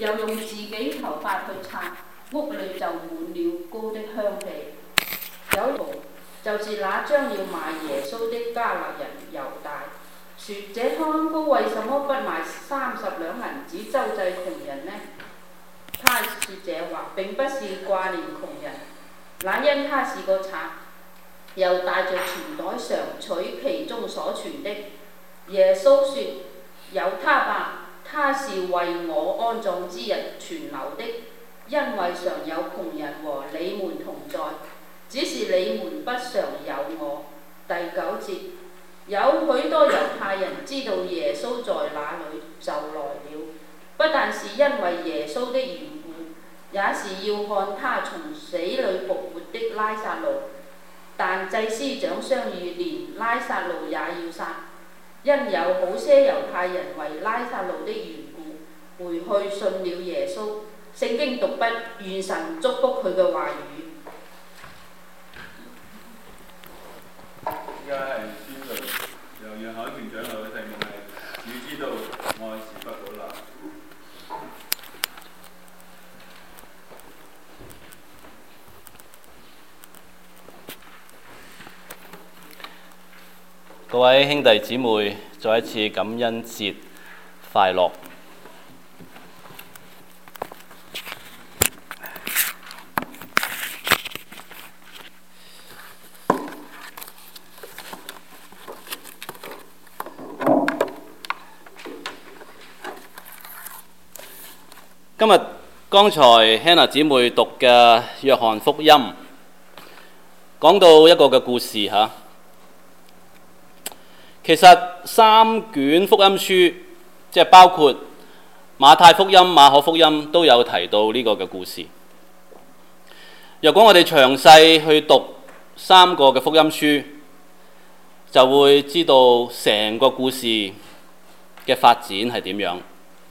又用自己頭髮去擦，屋裏就滿了膏的香氣。有圖就是那將要賣耶穌的加勒人猶大，說：這香膏為什麼不賣30兩銀子周濟窮人呢？他說這話並不是掛念窮人，乃因他是個賊，又帶着錢袋常取其中所存的。耶穌說：有他吧，他是為我安葬之日存留的，因為常有窮人和你們同在，只是你們不常有我。第9節，有許多猶太人知道耶穌在哪裏，就來了，不但是因為耶穌的緣故，也是要看他從死裏復活的拉撒路。但祭司長商議，連拉撒路也要殺，因有好些猶太人為拉撒路的緣故回去信了耶穌。聖經讀畢，願神祝福佢嘅話語。 依家係宣論，由楊海權長老嘅題目係：主知道愛是不保留。 各位兄弟姊妹，再一次感恩節快樂！剛才 Hannah 姊妹讀嘅約翰福音，講到一個嘅故事嚇。其實3卷福音書，即係包括馬太福音、馬可福音，都有提到呢個嘅故事。若果我哋詳細去讀3個嘅福音書，就會知道成個故事嘅發展係點樣。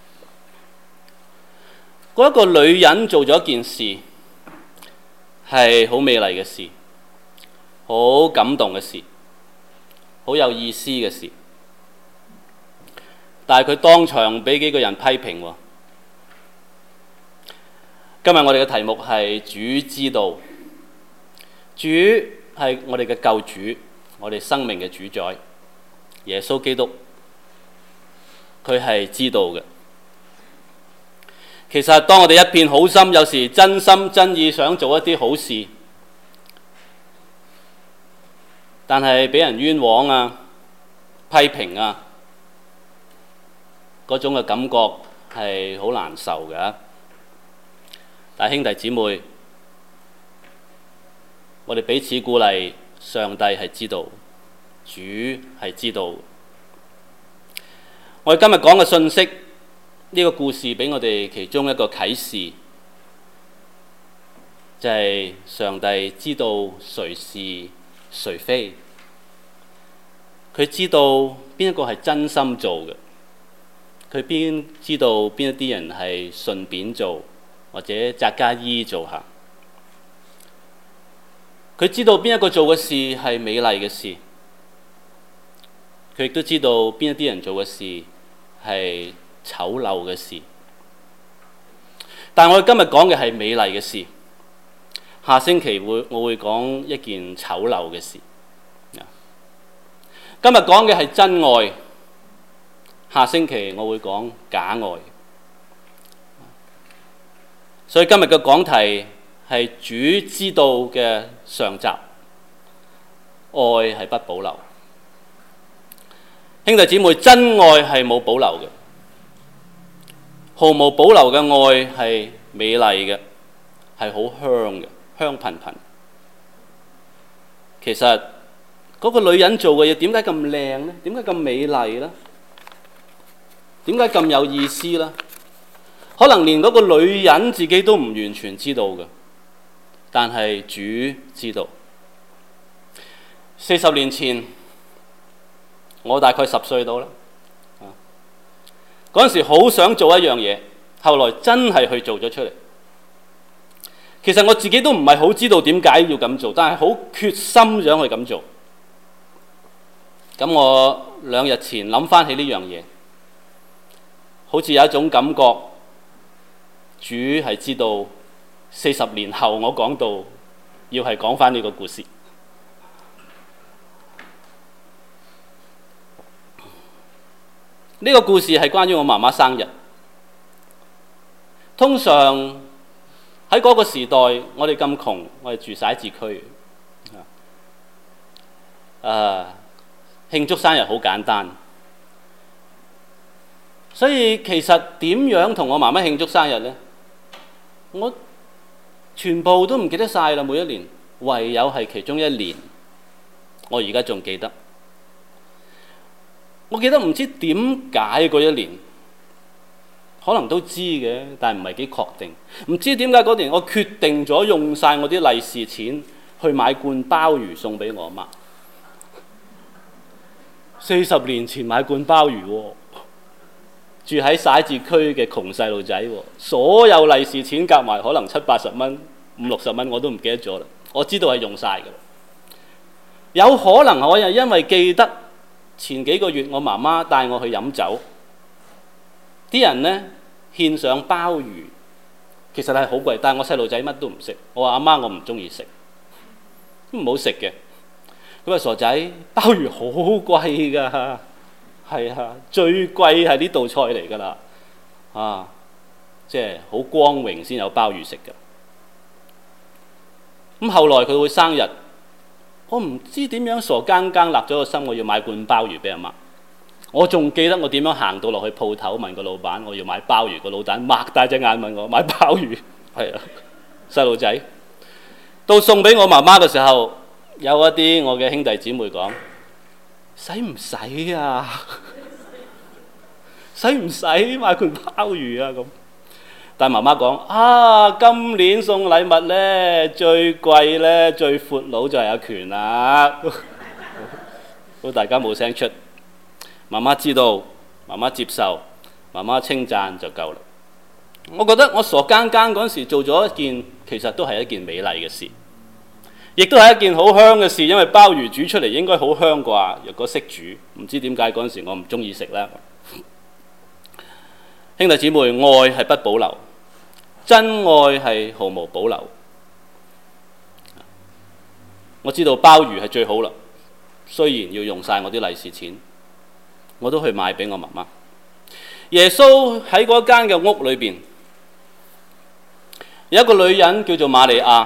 嗰一個女人做咗一件事，係好美麗嘅事，好感動嘅事，好有意思嘅事，但係佢當場俾幾個人批評喎。今日我哋嘅題目係主知道，主係我哋嘅救主，我哋生命嘅主宰，耶穌基督，佢係知道嘅。其實當我哋一片好心，有時真心真意想做一啲好事，但係俾人冤枉啊、批評啊，嗰種嘅感覺係好難受嘅。但係兄弟姊妹，我哋彼此鼓勵，上帝係知道，主係知道。我哋今日講嘅信息，呢個故事俾我哋其中一個啟示，就係上帝知道誰是誰非，佢知道邊一個係真心做嘅，佢知道邊一啲人係順便做或者扎加衣做下，佢知道邊一個做嘅事係美麗嘅事，佢亦都知道邊一啲人做嘅事係醜陋嘅事。但係我哋今日講嘅係美麗嘅事，下星期我會講一件醜陋嘅事。今日講嘅係真愛，下星期我會講假愛。所以今日嘅講題係主知道嘅上集，愛係不保留。兄弟姊妹，真愛係冇保留嘅。毫無保留嘅愛係美麗嘅，係好香嘅，香噴噴。其實嗰個女人做嘅嘢點解咁靚呢？點解咁美麗呢？點解咁有意思呢？可能連嗰個女人自己都唔完全知道嘅，但係主知道。40年前，我大概10歲到啦。嗰陣時好想做一樣嘢，後來真係去做咗出嚟。其實我自己都唔係好知道點解要咁做，但係好決心想去咁做。咁我2日前諗翻起呢樣嘢，好似有一種感覺， 主係知道40年後我講到要係講返呢個故事。呢個故事係關於我媽媽生日。通常喺嗰個時代，我哋咁窮，我哋住徙置區，慶祝生日好簡單。所以其實點樣同我媽媽慶祝生日呢？我全部都唔記得晒啦，每一年，唯有係其中一年，我而家仲記得。我記得唔知點解嗰一年，可能都知嘅，但係唔係幾確定。唔知點解嗰年我決定咗用晒我啲利是錢去買罐鮑魚送俾我阿媽。40年前買罐鮑魚喎，住喺徙置區嘅窮細路仔喎，所有利是錢夾埋可能70-80蚊、50-60蚊我都唔記得咗啦。我知道係用晒㗎。有可能我又因為記得前幾個月我媽媽帶我去飲酒，啲人呢獻上鮑魚，其實係好貴，但係我細路仔乜都唔食。我話阿媽，我唔中意食，唔好食嘅。佢話傻仔，鮑魚好貴㗎，係啊，最貴係呢道菜嚟㗎啦，即係好光榮先有鮑魚食㗎。咁後來佢會生日。我唔知點樣傻更更立咗個心，我要買罐鮑魚俾阿媽。我仲記得我點樣行到落去鋪頭問個老闆我要買鮑魚，個老闆擘大隻眼問我買鮑魚，係啊，細路仔。到送俾我媽媽嘅時候，有一啲我嘅兄弟姊妹講：使唔使啊？使唔使買罐鮑魚啊？咁。但係媽媽講：今年送禮物呢，最貴呢，最闊佬就係阿權啦。好，大家冇聲出。媽媽知道，媽媽接受，媽媽稱讚就夠啦。我覺得我傻更更嗰陣時做咗一件，其實都係一件美麗嘅事，亦都係一件好香嘅事，因為鮑魚煮出嚟應該好香啩。若果識煮，唔知點解嗰陣時我唔中意食啦。兄弟姊妹，愛係不保留。真愛係毫無保留。我知道鮑魚係最好啦，雖然要用晒我啲利是錢，我都去買俾我媽媽。耶穌喺嗰間嘅屋裏邊，有一個女人叫做瑪利亞，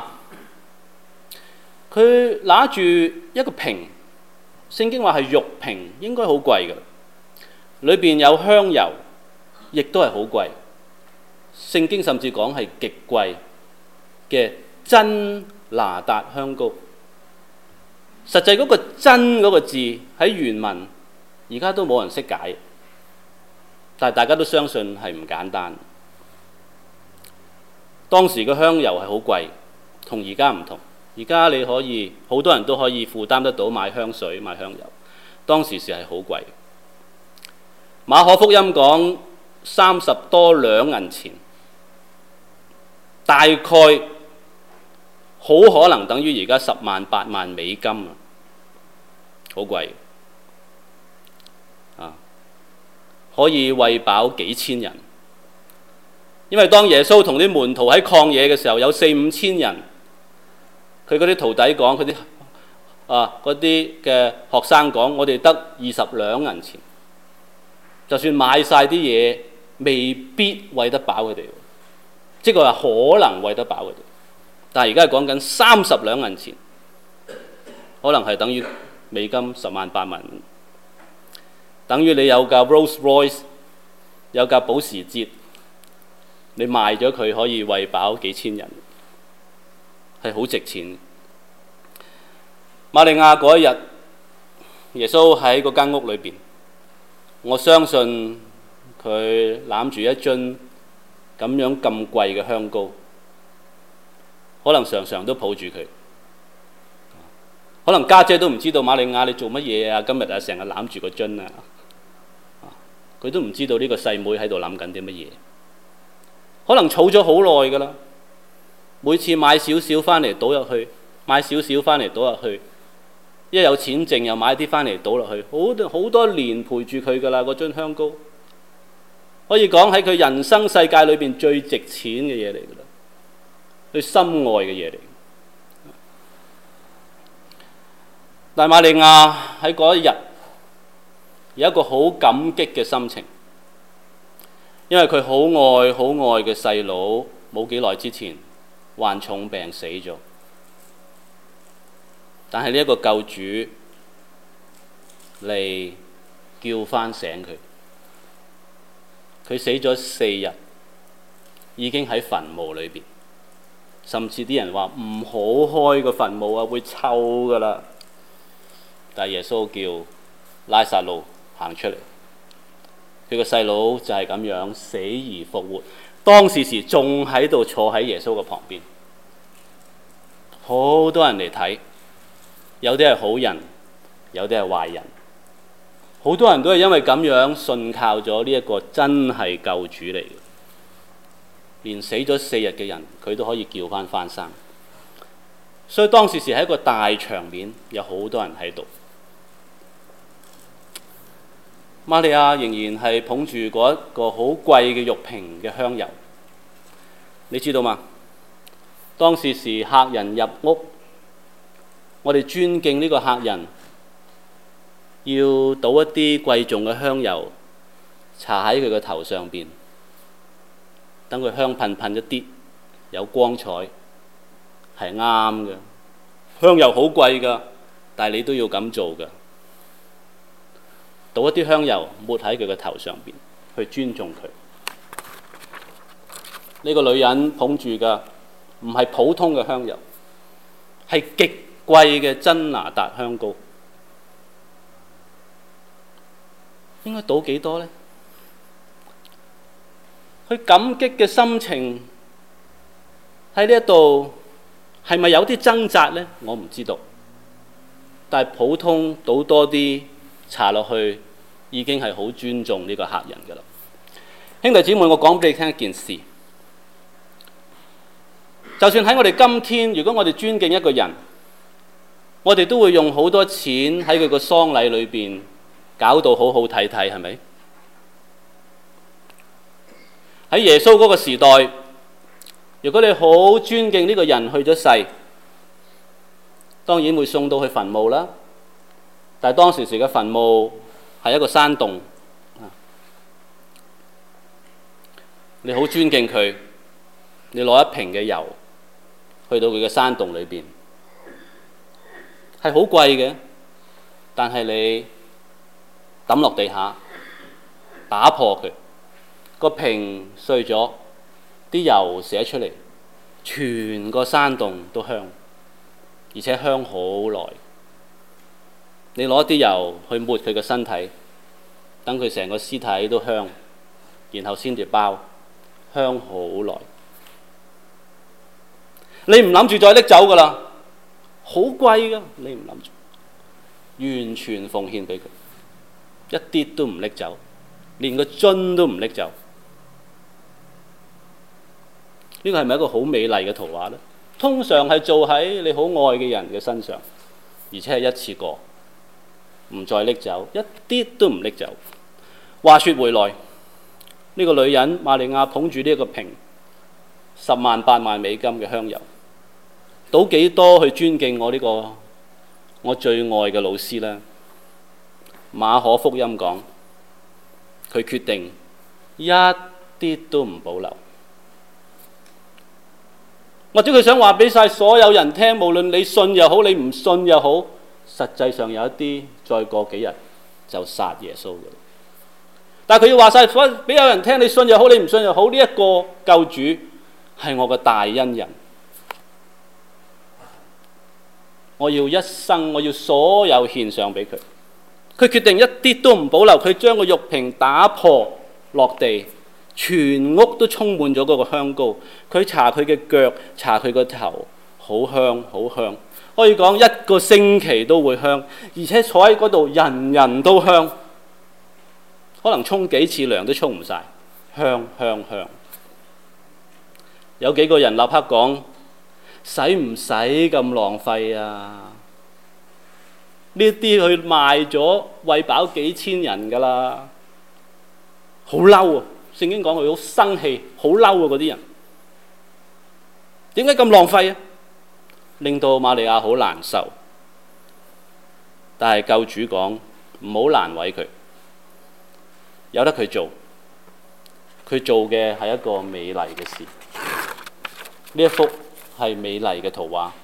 佢拿住一個瓶，聖經話係玉瓶，應該好貴㗎，裏邊有香油，亦都係好貴。聖經甚至講係極貴嘅真拿達香膏。實際嗰個真嗰個字喺原文而家都冇人識解，但係大家都相信係唔簡單。當時嘅香油係好貴，同而家唔同。而家你可以好多人都可以負擔得到買香水買香油，當時係好貴。馬可福音講30多兩銀錢，大概好可能等於而家10萬8萬美金啊，好貴啊！可以餵飽幾千人。因為當耶穌同啲門徒喺曠野嘅時候，有4-5千人，佢嗰啲徒弟講，佢啲嗰啲嘅學生講，我哋得20兩銀錢，就算買晒啲嘢，未必餵得飽佢哋。即係話可能餵得飽佢哋，但係而家係講緊30兩銀錢，可能係等於美金10萬8萬，等於你有架 Rolls Royce， 有架保時捷，你賣咗佢可以餵飽幾千人，係好值錢。瑪利亞嗰一日，耶穌喺嗰間屋裏邊，我相信佢攬住一樽咁樣咁貴嘅香膏，可能常常都抱住佢。可能家姐都唔知道瑪利亞你做乜嘢啊？今日啊成日攬住個樽啊！佢都唔知道呢個細妹喺度諗緊啲乜嘢。可能儲咗好耐㗎啦，每次買少少翻嚟倒入去，買少少翻嚟倒入去，一有錢剩又買啲翻嚟倒落去，好多年陪住佢㗎啦嗰樽香膏。 可以講喺佢人生世界裏邊最值錢嘅嘢嚟㗎啦，佢心愛嘅嘢嚟。但瑪利亞喺嗰一日有一個好感激嘅心情，因為佢好愛嘅細佬冇幾耐之前患重病死咗，但係呢一個救主嚟叫翻醒佢。佢死咗4日，已經喺墳墓裏邊，甚至啲人話唔好開個墳墓啊，會臭噶啦。但係耶穌叫拉撒路行出嚟，佢個細佬就係咁樣死而復活。當時仲喺度坐喺耶穌嘅旁邊，好多人嚟睇，有啲係好人，有啲係壞人。好多人都係因為咁樣信靠咗呢一個真係救主嚟嘅，連死咗4日嘅人佢都可以叫翻生。所以當時係一個大場面，有好多人喺度。瑪利亞仍然係捧住嗰一個好貴嘅玉瓶嘅香油，你知道嗎？當時客人入屋，我哋尊敬呢個客人，要倒一啲貴重嘅香油搽喺佢個頭上邊，等佢香噴噴一啲，有光彩，係啱嘅。香油好貴㗎，但係你都要咁做㗎。倒一啲香油抹喺佢個頭上邊，去尊重佢。呢個女人捧住嘅唔係普通嘅香油，係極貴嘅真拿達香膏。應該倒幾多呢？佢感激嘅心情喺呢一度係咪有啲掙扎呢？我唔知道。但係普通倒多啲搽落去，已經係好尊重呢個客人㗎啦。兄弟姊妹，我講俾你聽一件事。就算喺我哋今天，如果我哋尊敬一個人，我哋都會用好多錢喺佢個喪禮裏邊搞到好好睇睇，係咪？喺耶穌嗰個時代，如果你好尊敬呢個人去咗世，當然會送到去墳墓啦。但係當時嘅墳墓係一個山洞，你好尊敬佢，你攞一瓶嘅油去到佢嘅山洞裏邊，係好貴嘅，但係你抌落地下，打破佢，個瓶碎咗，啲油瀉出嚟，全個山洞都香，而且香好耐。你攞啲油去抹佢個身體，等佢成個屍體都香，然後先至包，香好耐。你唔諗住再拎走噶啦，好貴噶，你唔諗住，完全奉獻俾佢。一啲都唔拎走，連個樽都唔拎走。呢個係咪一個好美麗嘅圖畫呢？通常係做喺你好愛嘅人嘅身上，而且係一次過，唔再拎走，一啲都唔拎走。話說回來，呢個女人瑪利亞捧住呢一個瓶10萬8萬美金嘅香油，倒幾多去尊敬我呢個我最愛嘅老師呢？馬可福音講，佢決定一啲都唔保留，或者佢想話俾晒所有人聽，無論你信又好，你唔信又好，實際上有一啲再過幾日就殺耶穌嘅。但係佢要話晒俾有人聽，你信又好，你唔信又好，呢一個救主係我嘅大恩人，我要一生，我要所有獻上俾佢。佢決定一啲都唔保留，佢將個玉瓶打破落地，全屋都充滿咗嗰個香膏。佢搽佢嘅腳，搽佢個頭，好香好香，可以講1個星期都會香，而且坐喺嗰度人人都香，可能沖幾次涼都沖唔晒，香香香。有幾個人立刻講：使唔使咁浪費啊？呢啲去賣咗，餵飽幾千人㗎啦，好嬲啊！ 聖經講佢好生氣、好嬲啊！嗰啲人點解咁浪費啊？令到瑪利亞好難受。但係救主講唔好難為佢，由得佢做。佢做嘅係一個美麗嘅事。呢一幅係美麗嘅圖畫。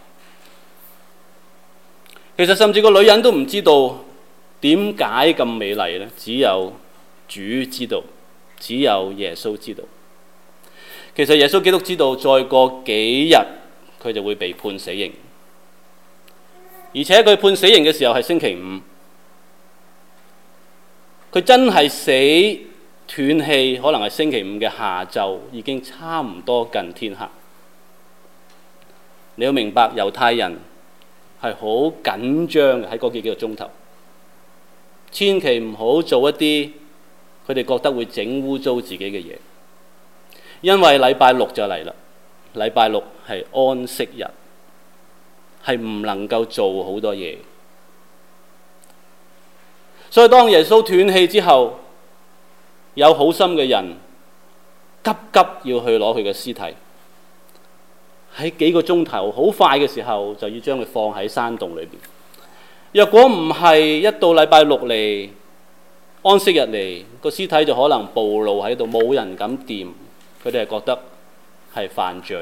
其實甚至個女人都唔知道點解咁美麗呢？只有主知道，只有耶穌知道。其實耶穌基督知道，再過幾日佢就會被判死刑，而且佢判死刑嘅時候係星期五。佢真係死斷氣，可能係星期五嘅下晝，已經差唔多近天黑。你要明白，猶太人係好緊張嘅，喺嗰幾個鐘頭，千祈唔好做一啲佢哋覺得會整污糟自己嘅嘢，因為禮拜六就嚟啦。禮拜六係安息日，係唔能夠做好多嘢。所以當耶穌斷氣之後，有好心嘅人急急要去攞佢嘅屍體，喺幾個鐘頭好快嘅時候就要將佢放喺山洞裏邊。若果唔係一到禮拜六嚟安息日嚟，個屍體就可能暴露喺度，冇人敢掂。佢哋係覺得係犯罪，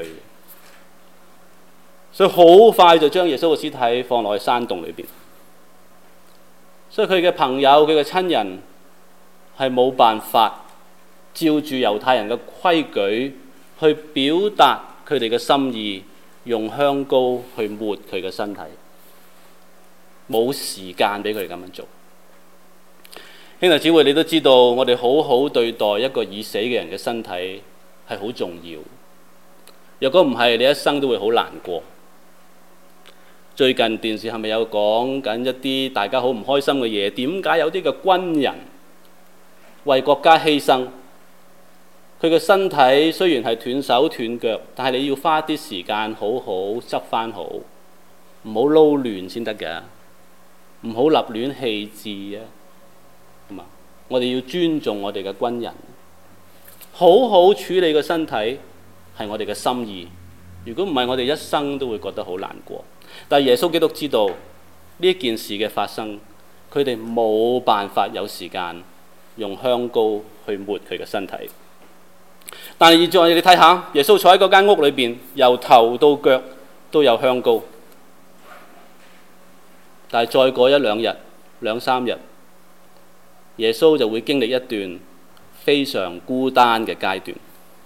所以好快就將耶穌嘅屍體放落去山洞裏邊。所以佢嘅朋友、佢嘅親人係冇辦法照住猶太人嘅規矩去表達佢哋嘅心意，用香膏去抹佢嘅身體，冇時間俾佢哋咁樣做。兄弟姊妹，你都知道，我哋好好對待一個已死嘅人嘅身體係好重要。若果唔係，你一生都會好難過。最近電視係咪有講緊一啲大家好唔開心嘅嘢？點解有啲嘅軍人為國家犧牲，佢嘅身體雖然係斷手斷腳，但係你要花啲時間好好執返好，唔好撈亂先得嘅，唔好立亂棄置啊！我哋要尊重我哋嘅軍人，好好處理個身體係我哋嘅心意。如果唔係，我哋一生都會覺得好難過。但係耶穌基督知道呢件事嘅發生，佢哋冇辦法有時間用香膏去抹佢嘅身體。但係現在你睇下，耶穌坐喺嗰間屋裏邊，由頭到腳都有香膏。但係再過一兩日、兩三日，耶穌就會經歷一段非常孤單嘅階段。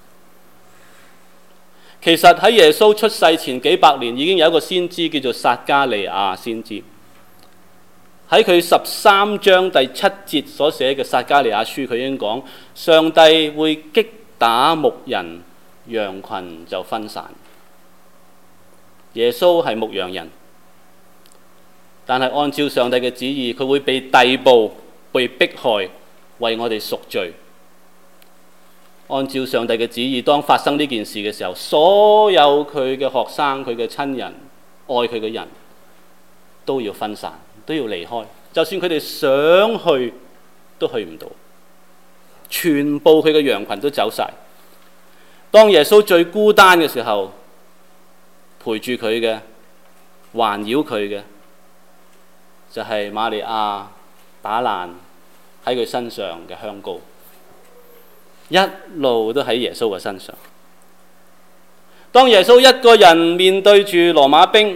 其實喺耶穌出世前幾百年，已經有一個先知叫做撒迦利亞先知。喺佢13章第7節所寫嘅撒迦利亞書，佢已經講上帝會擊打牧人，羊群就分散。耶穌係牧羊人，但係按照上帝嘅旨意，佢會被逮捕、被迫害，為我哋贖罪。按照上帝嘅旨意，當發生呢件事嘅時候，所有佢嘅學生、佢嘅親人、愛佢嘅人都要分散，都要離開。就算佢哋想去，都去唔到。全部佢嘅羊群都走晒。當耶穌最孤單嘅時候，陪住佢嘅、環繞佢嘅，就係瑪利亞打爛喺佢身上嘅香膏。一路都喺耶穌嘅身上。當耶穌一個人面對住羅馬兵，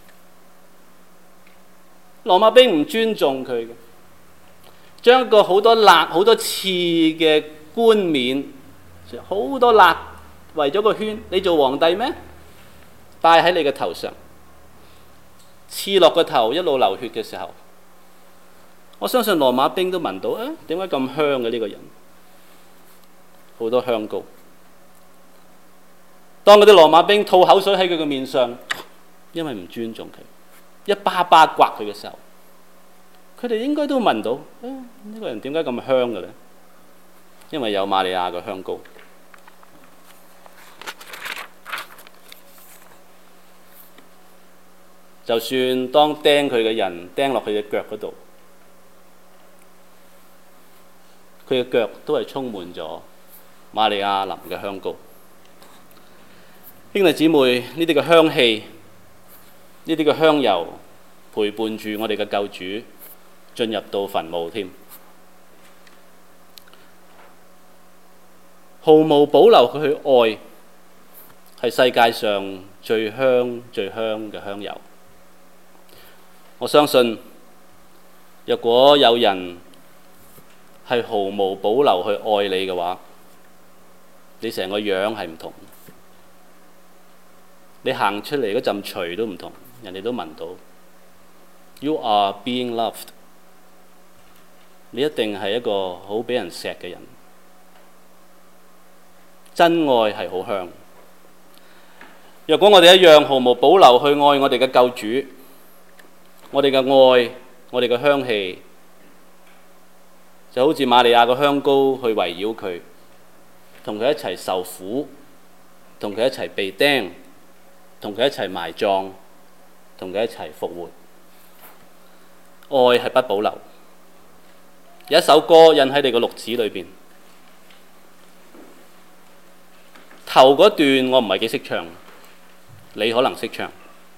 羅馬兵唔尊重佢嘅，將一個好多肋、好多刺嘅冠冕，好多肋圍咗個圈，你做皇帝咩？戴喺你嘅頭上，刺落個頭一路流血嘅時候，我相信羅馬兵都聞到啊，點解咁香嘅呢個人？好多香膏。當嗰啲羅馬兵吐口水喺佢嘅面上，因為唔尊重佢，一巴巴刮佢嘅時候，佢哋應該都聞到呢個人點解咁香嘅呢？因為有瑪利亞嘅香膏。就算當釘佢嘅人釘落佢嘅腳嗰度，佢嘅腳都係充滿咗瑪利亞淋嘅香膏。兄弟姊妹，呢啲嘅香氣，呢啲嘅香油陪伴住我哋嘅救主進入到墳墓添，毫無保留佢去愛，係世界上最香最香嘅香油。我相信，若果有人係毫無保留去愛你嘅話，你成個樣係唔同，你行出嚟嗰陣除都唔同，人哋都聞到。You are being loved。你一定係一個好俾人錫嘅人。真愛係好香。若果我哋一樣毫無保留去愛我哋嘅救主，我哋嘅愛，我哋嘅香氣，就好似瑪利亞嘅香膏去圍繞佢，同佢一齊受苦，同佢一齊被釘，同佢一齊埋葬，同佢一齊復活。愛係不保留。有一首歌印喺你個錄紙裏邊，頭嗰段我唔係幾識唱，你可能識唱，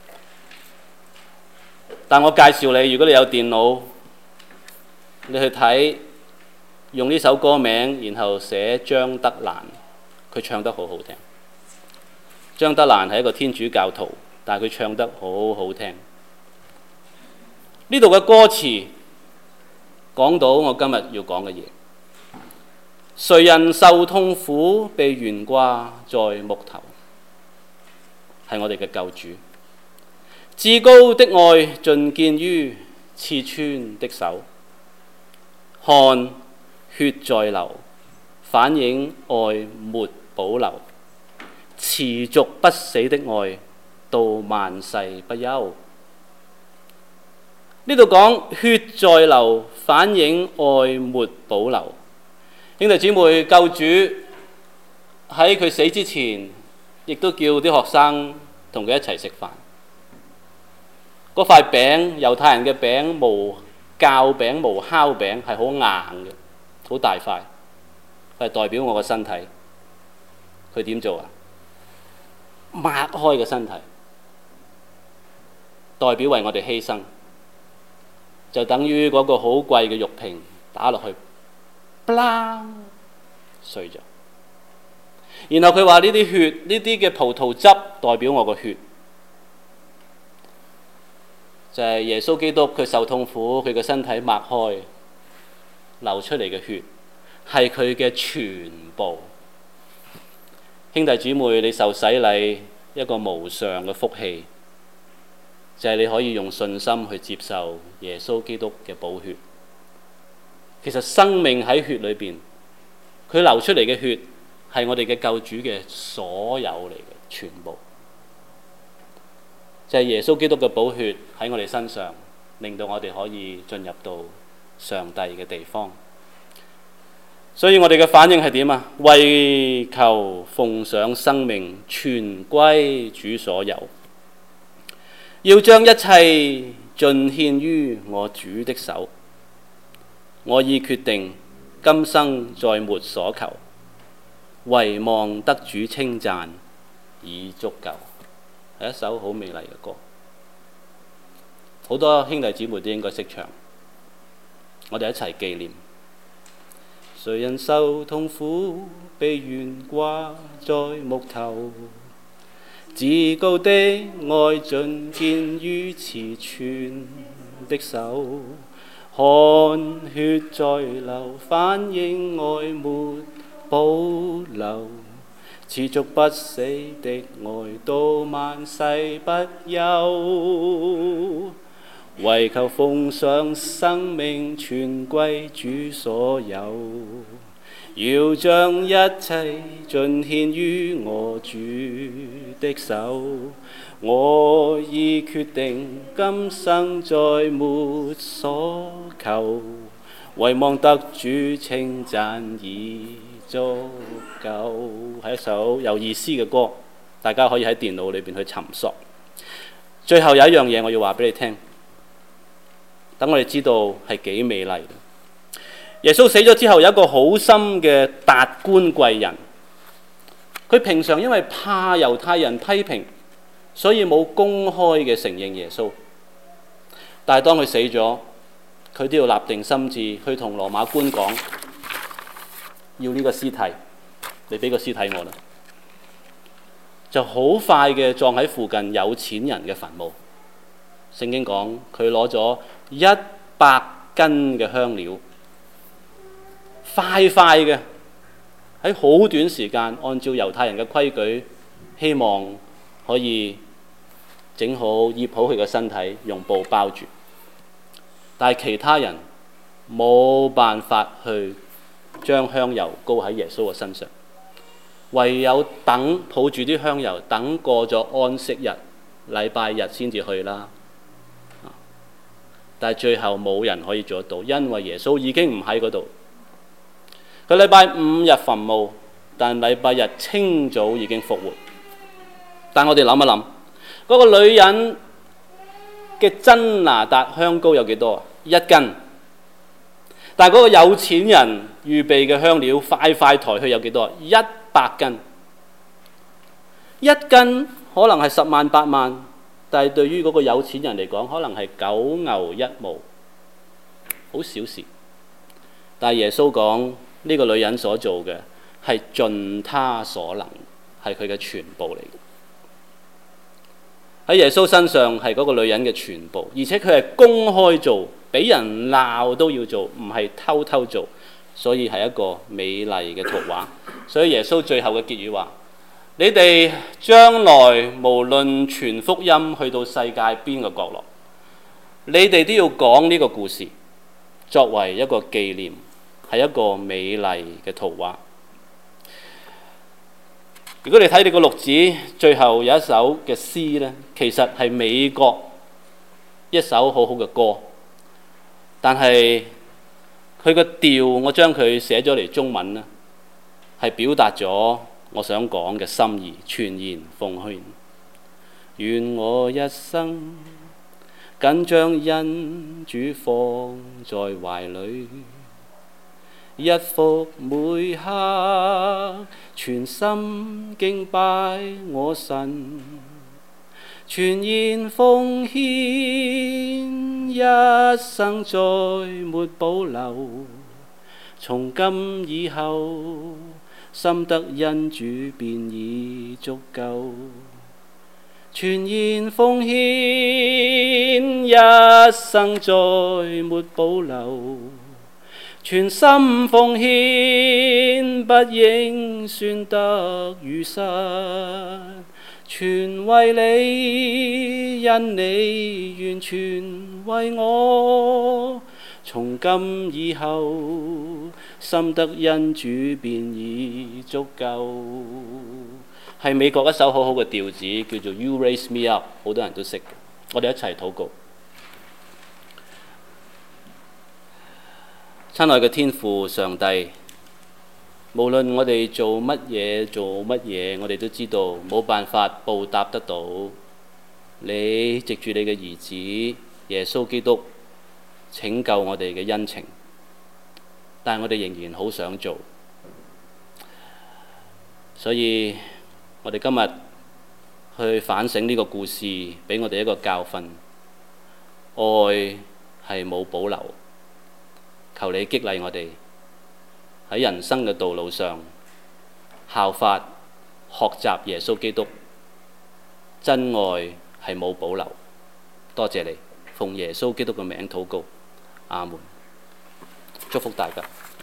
但我介紹你，如果你有電腦，你去睇，用呢首歌名，然後寫張德蘭，佢唱得好好聽。張德蘭係一個天主教徒，但係佢唱得好好聽。呢度嘅歌詞講到我今日要講嘅嘢。誰人受痛苦被懸掛在木頭，係我哋嘅救主。至高的愛盡見於刺穿的手，看血在流，反映愛沒保留，持續不死的愛到萬世不休。呢度講血在流，反映愛沒保留。兄弟姊妹，救主喺佢死之前，亦都叫啲學生同佢一齊食飯。嗰塊餅，猶太人嘅餅，無酵餅、無烤餅，係好硬嘅，好大塊，係代表我個身體。佢點做啊？擘開個身體，代表為我哋犧牲，就等於嗰個好貴嘅玉瓶打落去，砰碎咗。然後佢話呢啲血，呢啲嘅葡萄汁代表我個血，就係耶穌基督佢受痛苦，佢嘅身體擘開流出嚟嘅血，係佢嘅全部。兄弟姊妹，你受洗禮一個無上嘅福氣，就係你可以用信心去接受耶穌基督嘅寶血。其實生命喺血裏邊，佢流出嚟嘅血係我哋嘅救主嘅所有嚟嘅，全部就係耶穌基督嘅寶血喺我哋身上，令到我哋可以進入到上帝嘅地方。所以我哋嘅反應係點啊？為求奉上生命，全歸主所有，要將一切盡獻於我主的手。我已決定今生再沒所求，唯望得主稱讚已足夠。係一首好美麗嘅歌，好多兄弟姊妹都應該識唱。我哋一齊紀念。誰人受痛苦被懸掛在木頭，至高的愛盡見於刺穿的手，看血在流，反映愛沒保留，持續不死的愛到萬世不休，為求奉上生命，全歸主所有，要將一切盡獻於我主的手。我已決定今生再沒所求，唯望得主稱讚已足夠。係一首有意思嘅歌，大家可以喺電腦裏邊去尋索。最後有一樣嘢我要話俾你聽，等我哋知道係幾美麗。耶穌死咗之後，有一個好心嘅達官貴人佢平常因為怕猶太人批評，所以冇公開嘅承認耶穌。但係當佢死咗，佢都要立定心志去同羅馬官講，要呢個屍體，你俾個屍體我啦。就好快嘅葬喺附近有錢人嘅墳墓。聖經講佢攞咗100斤嘅香料，快嘅喺好短時間，按照猶太人嘅規矩，希望可以整好醃好佢嘅身體，用布包住。但係其他人冇辦法去將香油膏喺耶穌嘅身上，唯有等，抱住啲香油，等過咗安息日、禮拜日先至去啦。但係最後冇人可以做得到，因為耶穌已經唔喺嗰度。佢禮拜5日墳墓，但禮拜日清早已經復活。但我哋諗一諗，嗰個女人嘅真拿達香膏有幾多啊？1斤。但係嗰個有錢人預備嘅香料快抬去有幾多啊？100斤。1斤可能係10萬8萬，但係對於嗰個有錢人嚟講，可能係9牛1毛，好小事。但係耶穌講呢個女人所做嘅係盡她所能，係佢嘅全部嚟嘅。喺耶穌身上係嗰個女人嘅全部，而且佢係公開做，俾人鬧都要做，唔係偷偷做，所以係一個美麗嘅圖畫。所以耶穌最後嘅結語話：你哋將來無論傳福音去到世界邊個角落，你哋都要講呢個故事，作為一個紀念，係一個美麗嘅圖畫。如果你睇你個錄子最後有一首嘅詩呢，其實係美國一首好好嘅歌，但係佢個調我將佢寫咗嚟中文呢，係表達咗我想講嘅心意，全然奉獻。願我一生緊將恩主放在懷裡，一伏每刻全心敬拜我神，全然奉獻，一生再沒保留。從今以後，心得恩主便已足夠。全然奉獻，一生再沒保留。全心奉獻，不應算得與失，全為你，因你完全為我。從今以後，心得恩主便已足夠。係美國一首好好嘅調子，叫做 You Raise Me Up， 好多人都識嘅。我哋一齊禱告。親愛嘅天父上帝，無論我哋做乜嘢，我哋都知道冇辦法報答得到你藉住你嘅兒子耶穌基督拯救我哋嘅恩情，但係我哋仍然好想做，所以我哋今日去反省呢個故事，俾我哋一個教訓，愛係冇保留。求你激勵我哋喺人生嘅道路上效法學習耶穌基督，真愛係冇保留。多謝你，奉耶穌基督嘅名禱告，阿門。祝福大家。